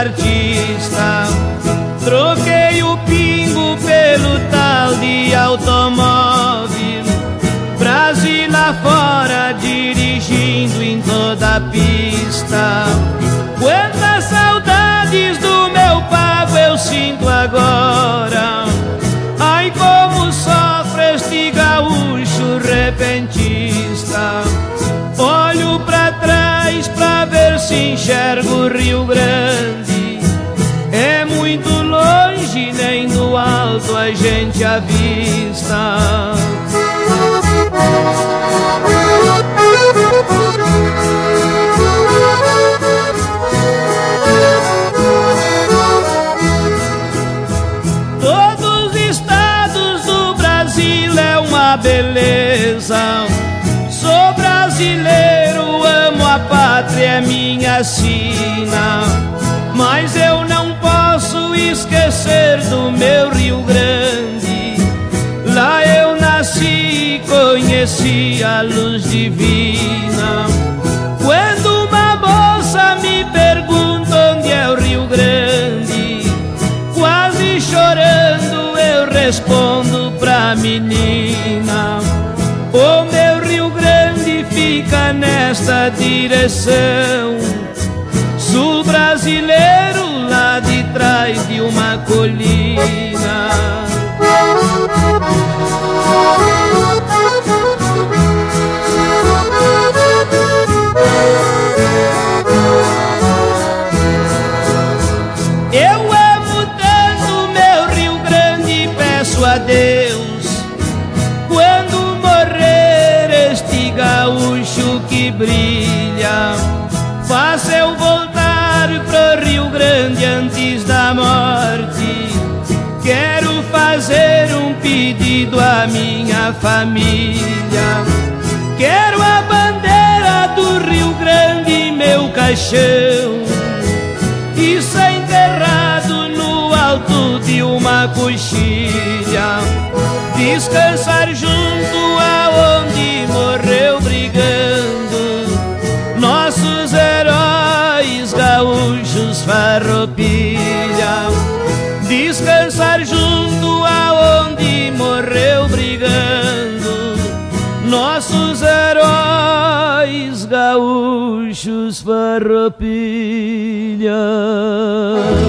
artista. Troquei o pingo pelo tal de automóvel, Brasil afora dirigindo em toda a pista. Quantas saudades do meu pago eu sinto agora. Ai, como sofre este gaúcho repentista. Olho pra trás pra ver se enxergo o Rio Grande. É muito longe, nem do alto a gente avista. Todos os estados do Brasil é uma beleza. Sou brasileiro, amo a pátria, é minha sina. Mas eu não posso esquecer do meu Rio Grande. Lá eu nasci e conheci a luz divina. Quando uma moça me pergunta onde é o Rio Grande, quase chorando eu respondo pra menina: o meu Rio Grande fica nesta direção, sul brasileiro, lá de trás de uma colina. Eu amo tanto meu Rio Grande e peço a Deus, quando morrer este gaúcho que brilha, faça eu voltar pro Rio Grande antes da morte. Quero fazer um pedido à minha família. Quero a bandeira do Rio Grande em meu caixão, e ser enterrado no alto de uma coxilha. Descansar junto aonde morreu brigando nossos heróis gaúchos farroupilha. Descansar junto aonde morreu brigando nossos heróis gaúchos farroupilha.